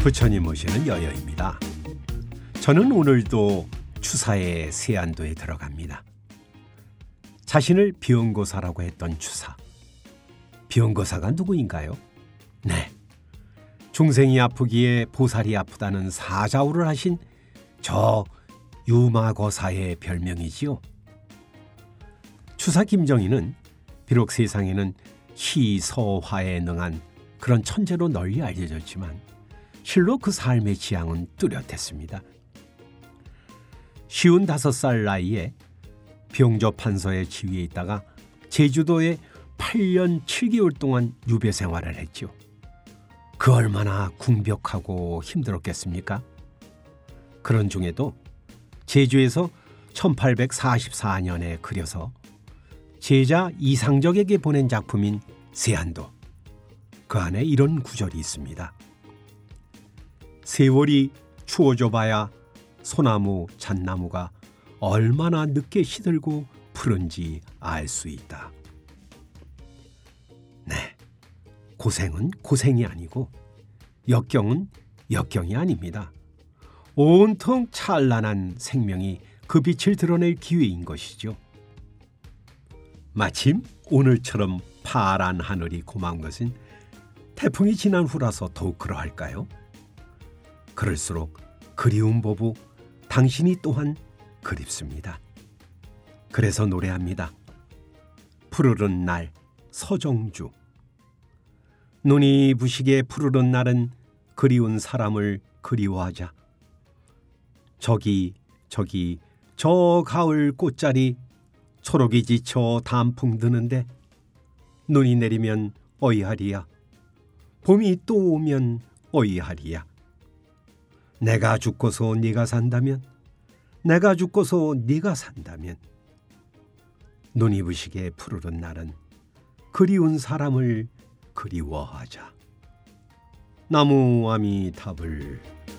부처님 모시는 여여입니다. 저는 오늘도 추사의 세안도에 들어갑니다. 자신을 비원고사라고 했던 추사. 비원고사가 누구인가요? 네, 중생이 아프기에 보살이 아프다는 사자우를 하신 저 유마거사의 별명이지요. 추사 김정희는 비록 세상에는 희서화에 능한 그런 천재로 널리 알려졌지만 실로 그 삶의 지향은 뚜렷했습니다. 55살 나이에 병조 판서의 지위에 있다가 제주도에 8년 7개월 동안 유배 생활을 했죠. 그 얼마나 궁벽하고 힘들었겠습니까? 그런 중에도 제주에서 1844년에 그려서 제자 이상적에게 보낸 작품인 세안도. 그 안에 이런 구절이 있습니다. 세월이 추워져 봐야 소나무, 잣나무가 얼마나 늦게 시들고 푸른지 알 수 있다. 네, 고생은 고생이 아니고 역경은 역경이 아닙니다. 온통 찬란한 생명이 그 빛을 드러낼 기회인 것이죠. 마침 오늘처럼 파란 하늘이 고마운 것은 태풍이 지난 후라서 더욱 그러할까요? 그럴수록 그리운 보부 당신이 또한 그립습니다. 그래서 노래합니다. 푸르른 날 서정주. 눈이 부시게 푸르른 날은 그리운 사람을 그리워하자. 저기 저 가을 꽃자리 초록이 지쳐 단풍 드는데 눈이 내리면 어이하리야. 봄이 또 오면 어이하리야. 내가 죽고서 네가 산다면, 내가 죽고서 네가 산다면. 눈이 부시게 푸르른 날은 그리운 사람을 그리워하자. 나무 아미타불.